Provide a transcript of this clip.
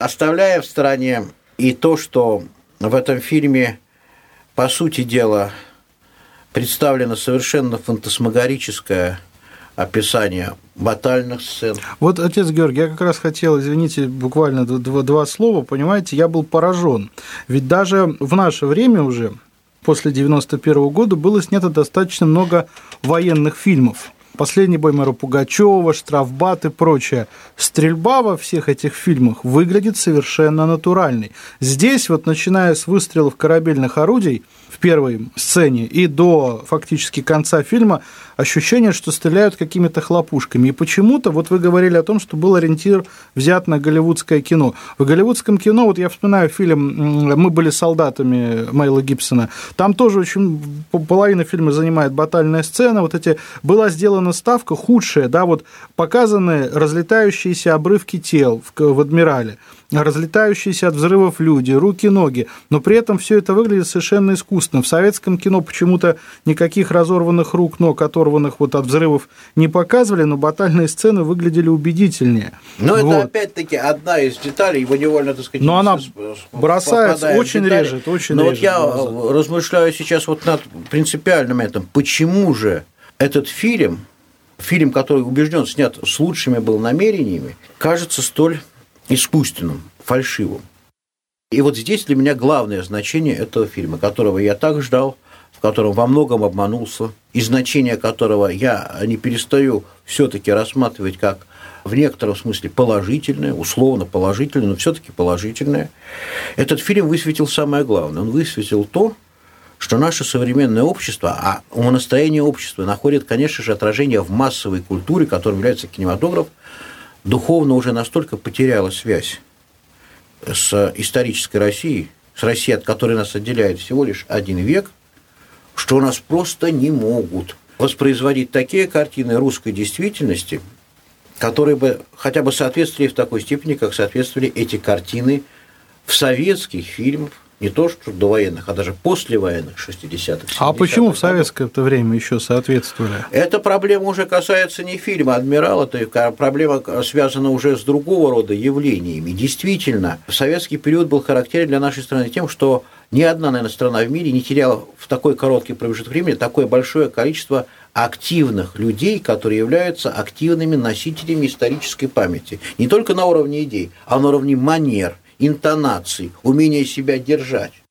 Оставляя в стороне и то, что в этом фильме, по сути дела, представлено совершенно фантасмагорическое описание батальных сцен. Вот, отец Георгий, я как раз хотел, извините, буквально два слова, понимаете, я был поражен. Ведь даже в наше время уже, после 91 года, было снято достаточно много военных фильмов. «Последний бой мэра Пугачева», «Штрафбат» и прочее. Стрельба во всех этих фильмах выглядит совершенно натуральной. Здесь, вот начиная с выстрелов корабельных орудий в первой сцене и до фактически конца фильма, ощущение, что стреляют какими-то хлопушками. И почему-то, вот вы говорили о том, что был ориентир взят на голливудское кино. В голливудском кино, вот я вспоминаю фильм «Мы были солдатами» Мэла Гибсона, там тоже очень половина фильма занимает батальная сцена, вот эти была сделана ставка худшая, да, вот показаны разлетающиеся обрывки тел в «Адмирале», разлетающиеся от взрывов люди, руки, ноги, но при этом все это выглядит совершенно искусственно. В советском кино почему-то никаких разорванных рук, ног, оторванных вот от взрывов не показывали, но батальные сцены выглядели убедительнее. Но вот. Это опять-таки одна из деталей, его невольно, так сказать, но она бросается, очень режет, очень но режет. Но вот я размышляю сейчас вот над принципиальным этим, почему же этот фильм, который, убежден, снят с лучшими был намерениями, кажется столь искусственным, фальшивым. И вот здесь для меня главное значение этого фильма, которого я так ждал, в котором во многом обманулся, и значение которого я не перестаю все-таки рассматривать как в некотором смысле положительное, условно положительное, но все-таки положительное. Этот фильм высветил самое главное. Он высветил то, что наше современное общество, а умонастроение общества находит, конечно же, отражение в массовой культуре, которой является кинематограф, духовно уже настолько потеряла связь с исторической Россией, с Россией, от которой нас отделяет всего лишь 1 век, что у нас просто не могут воспроизводить такие картины русской действительности, которые бы хотя бы соответствовали в такой степени, как соответствовали эти картины в советских фильмах, не то что довоенных, а даже послевоенных 60-х, 70-х. А почему в советское-то время еще соответствовали? Эта проблема уже касается не фильма «Адмирал», это проблема связана уже с другого рода явлениями. Действительно, советский период был характерен для нашей страны тем, что ни одна, наверное, страна в мире не теряла в такой короткий промежуток времени такое большое количество активных людей, которые являются активными носителями исторической памяти. Не только на уровне идей, а на уровне манер, интонаций, умения себя держать.